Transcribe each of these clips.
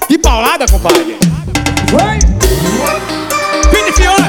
Que paulada, compadre. Foi? Fim de fiote.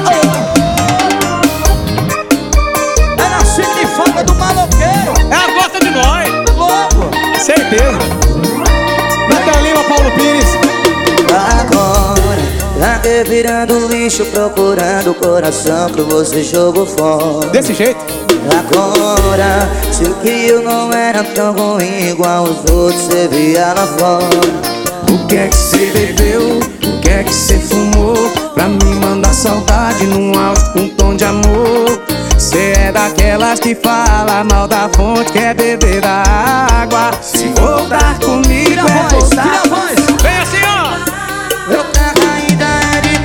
É na cine folga do maloqueiro. Ela gosta de nós. Louco. Certeza. Natal Lima, Paulo Pires. Agora, tá virando lixo, procurando o coração que você jogou fora. Desse jeito. Agora, sei que eu não era tão ruim igual os outros, você via lá fora. O que é que você bebeu? O que é que você fumou? Pra me mandar saudade num áudio com tom de amor. Cê é daquelas que fala mal da fonte, quer beber da água. Se voltar comigo é voltar. Tira a voz. Vem assim, ó. Meu carro ainda é de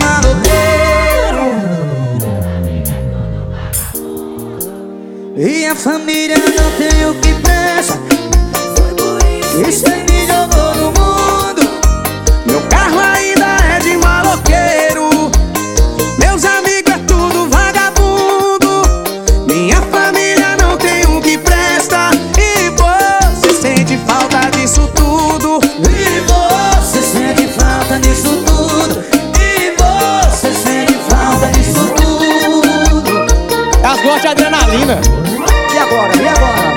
maloqueiro e a família não tem o que presta. Isso aí me jogou no mundo. Meu carro ainda é de maloqueiro. Meus amigos é tudo vagabundo. Minha família não tem um que presta. E você sente falta disso tudo. E você sente falta disso tudo. E você sente falta disso tudo. Elas gostam de adrenalina. E agora? E agora?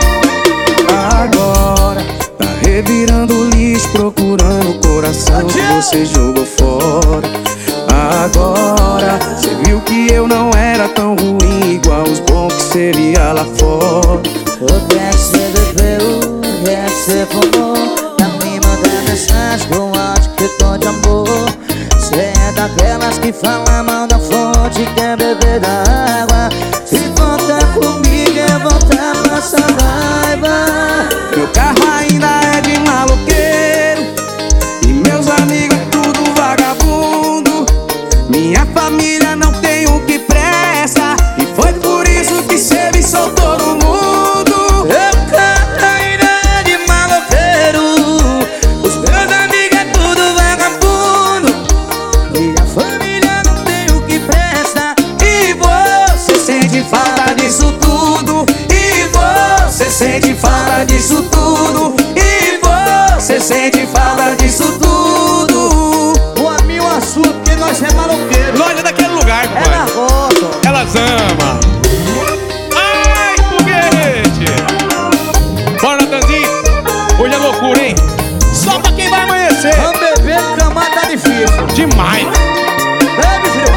Agora tá revirando lixo, procurando o coração que você jogou fora. Agora cê viu que eu não era tão ruim igual os bons que cê via lá fora. O que é que cê bebeu? O que é que cê fumou? Tá me mandando mensagem com áudio que tom de amor. Cê é daquelas que fala mal da fonte, quer beber da água. Se voltar comigo é voltar pra essa raiva. Meu carro ainda é de maloqueiro e meus amigos é tudo vagabundo. Minha família não tem o que presta. E foi por isso que cê me soltou no mundo. Meu carro ainda é de maloqueiro. Os meus amigos é tudo vagabundo. Minha família não tem o que presta. E você sente falta disso tudo. E você sente falta disso tudo. E você sente falta disso tudo. O amigo assunto, porque nós é maloqueiro. Nós é daquele lugar, É compadre. na roça. Elas amam. Ai, foguete. Bora, Natanzinho. Hoje é loucura, hein? Só pra quem vai amanhecer. Vamos beber, camar tá difícil. Demais. Bebe, filho.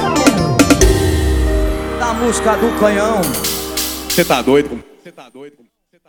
Da música do canhão. Você tá doido? Você tá doido?